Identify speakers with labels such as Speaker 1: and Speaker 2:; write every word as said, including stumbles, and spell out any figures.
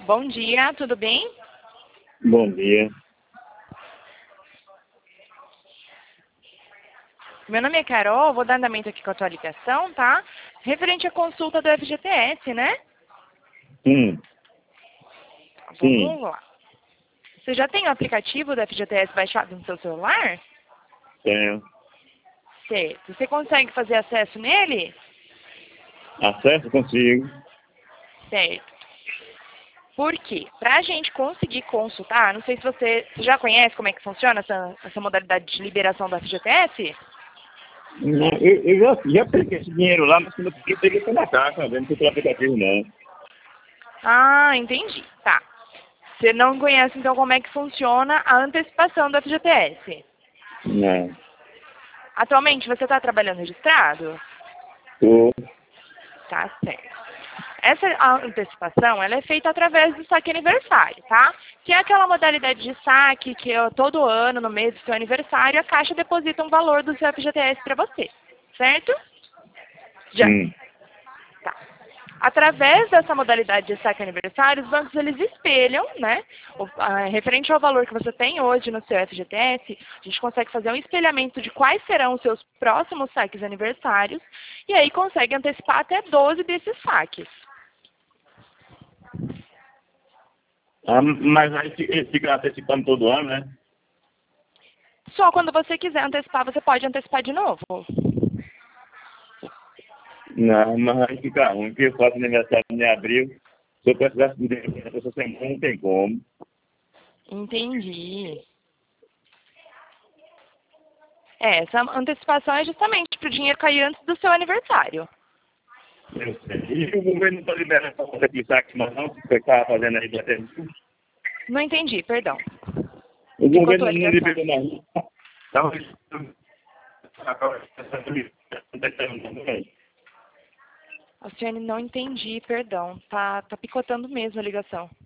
Speaker 1: Bom dia, tudo bem?
Speaker 2: Bom dia.
Speaker 1: Meu nome é Carol, vou dar andamento aqui com a tua ligação, tá? Referente à consulta do F G T S, né?
Speaker 2: Sim, sim,
Speaker 1: Vamos lá. Você já tem o aplicativo do F G T S baixado no seu celular?
Speaker 2: tenho.
Speaker 1: Certo. Você consegue fazer acesso nele?
Speaker 2: Acesso consigo.
Speaker 1: Certo. Por quê? Para a gente conseguir consultar, não sei se você, você já conhece como é que funciona essa, essa modalidade de liberação do F G T S?
Speaker 2: Não, Eu, eu já, já peguei esse dinheiro lá, mas quando eu peguei, peguei foi na caixa, não foi pelo aplicativo, não.
Speaker 1: Ah, entendi. Tá. Você não conhece, então, como é que funciona a antecipação do F G T S.
Speaker 2: Não.
Speaker 1: Atualmente, você está trabalhando registrado?
Speaker 2: Tô.
Speaker 1: Tá certo. Essa antecipação, ela é feita através do saque aniversário, tá? Que é aquela modalidade de saque que ó, todo ano, no mês do seu aniversário, a Caixa deposita um valor do seu F G T S para você, certo? Já.
Speaker 2: Sim.
Speaker 1: Tá. Através dessa modalidade de saque aniversário, os bancos eles espelham, né, o, a, referente ao valor que você tem hoje no seu F G T S, a gente consegue fazer um espelhamento de quais serão os seus próximos saques aniversários e aí consegue antecipar até doze desses saques.
Speaker 2: Ah, mas aí fi- ele fica antecipando todo ano, né?
Speaker 1: Só quando você quiser antecipar, você pode antecipar de novo.
Speaker 2: Não, mas aí fica ruim, porque eu faço aniversário em abril. Se eu precisasse de dinheiro essa semana, não tem como.
Speaker 1: Entendi. É, essa antecipação é justamente para o dinheiro cair antes do seu aniversário.
Speaker 2: Eu sei. E o governo não está liberando para fazer aquele saque, mas não, que você estava fazendo aí até.
Speaker 1: Não entendi, perdão.
Speaker 2: O
Speaker 1: Picotou
Speaker 2: governo
Speaker 1: a
Speaker 2: não
Speaker 1: ligação.
Speaker 2: liberou mais. Então,
Speaker 1: Alciane, não entendi, perdão. Tá, tá picotando mesmo a ligação.